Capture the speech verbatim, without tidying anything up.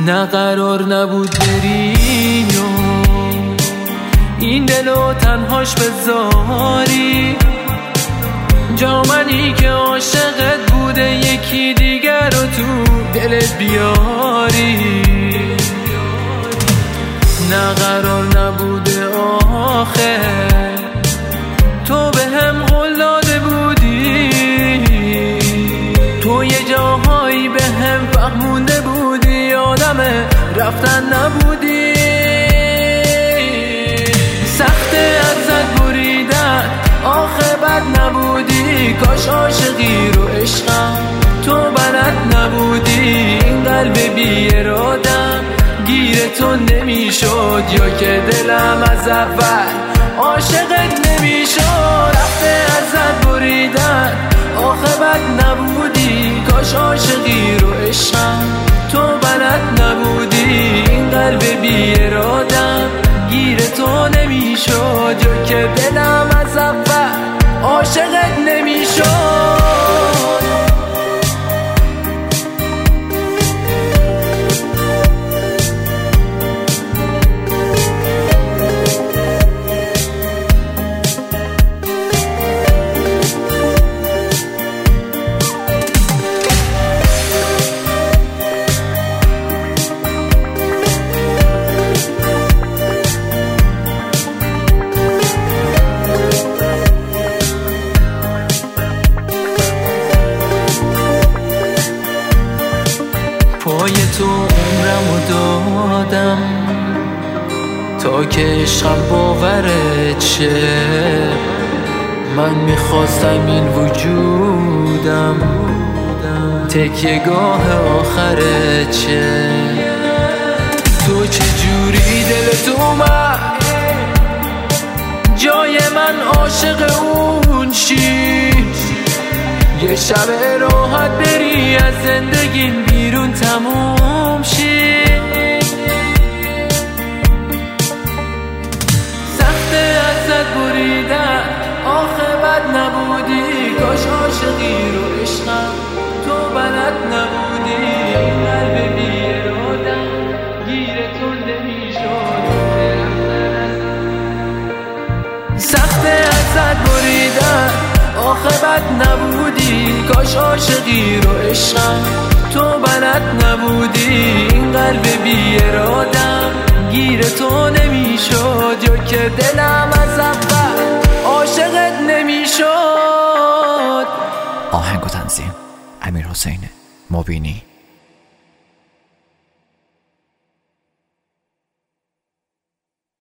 نه قرار نبود بریم و این دلو تنهاش بذاری، جا منی که عاشقت بوده یکی دیگر رو تو دلت بیاری. نه قرار نبوده آخه تو به هم قول داده بودی، تو یه جاهایی به هم فهمونده بودی، یادمه رفتن نبودی. سخته ازت بریدن آخه بد نبودی، کاش عاشقی رو عشقم تو بلد نبودی. این قلب بی ارادم گیر تو نمیشد، یا که دلم از اول عاشقت نمیشد. رفته ازت بریدن آخه بد نبودی، کاش عاشقی رو عشقم تو بلد نبودی. این قلب بی ارادم گیر تو نمیشد، یا که دلم از اول عاشقت نمیشد. پای تو عمرمو دادم تا که عشقم باورت شه. من میخواستم این وجودم تکیه گاه آخرت شه. تو چجوری دلت اومد جای من عاشق اون شی، یه شب راحت بری از زندگیم بیرون تموم شی. سخته ازت بریدن آخه بد نبودی، کاش عاشقی رو عشقم تو بلد نبودی. قلب بی ارادم گیر تو نمیشد. سخته ازت بریدن آخه بد نبودی، کاش عاشقی رو عشقم تو بلد نبودی. این قلب بی ارادم گیر تو نمیشد، یا که دلم از اول عاشقت نمیشد. آهنگ و تنظیم امیرحسین مبینی.